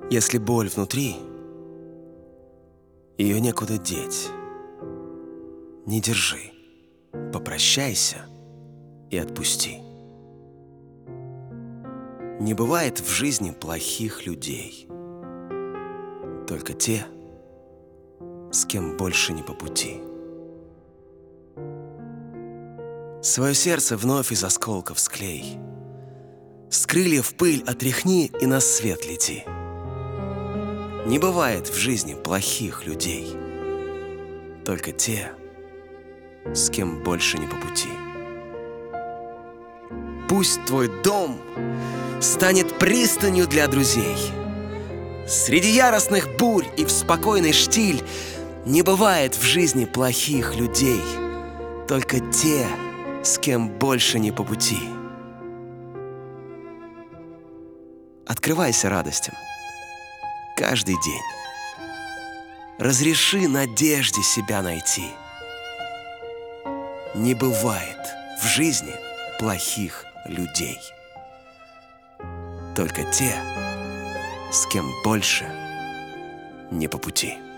Если боль внутри, ее некуда деть. Не держи, попрощайся и отпусти. Не бывает в жизни плохих людей, только те, с кем больше не по пути. Свое сердце вновь из осколков склей, с крыльев пыль отряхни и на свет лети. Не бывает в жизни плохих людей, только те, с кем больше не по пути. Пусть твой дом станет пристанью для друзей. Среди яростных бурь и в спокойный штиль не бывает в жизни плохих людей, только те, с кем больше не по пути. Открывайся радостям каждый день. Разреши надежде себя найти. Не бывает в жизни плохих людей, только те, с кем больше не по пути.